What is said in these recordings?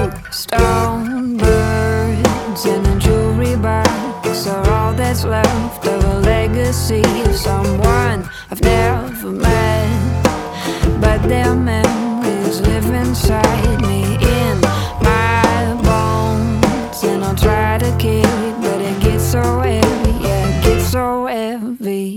Stone birds and a jewelry box are all that's left of a legacy of someone I've never met, but their memories live inside me, in my bones, and I'll try to keep, but it gets so heavy, yeah, it gets so heavy.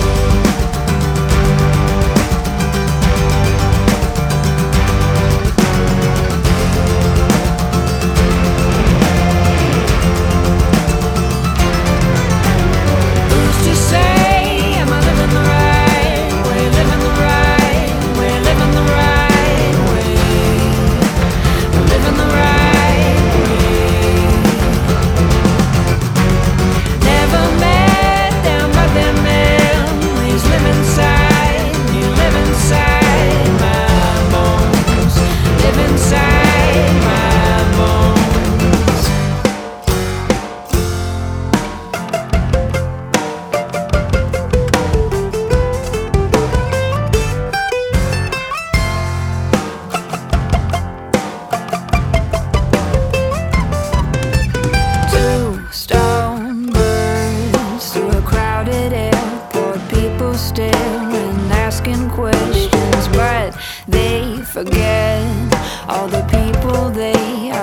Staring, asking questions, but they forget all the people they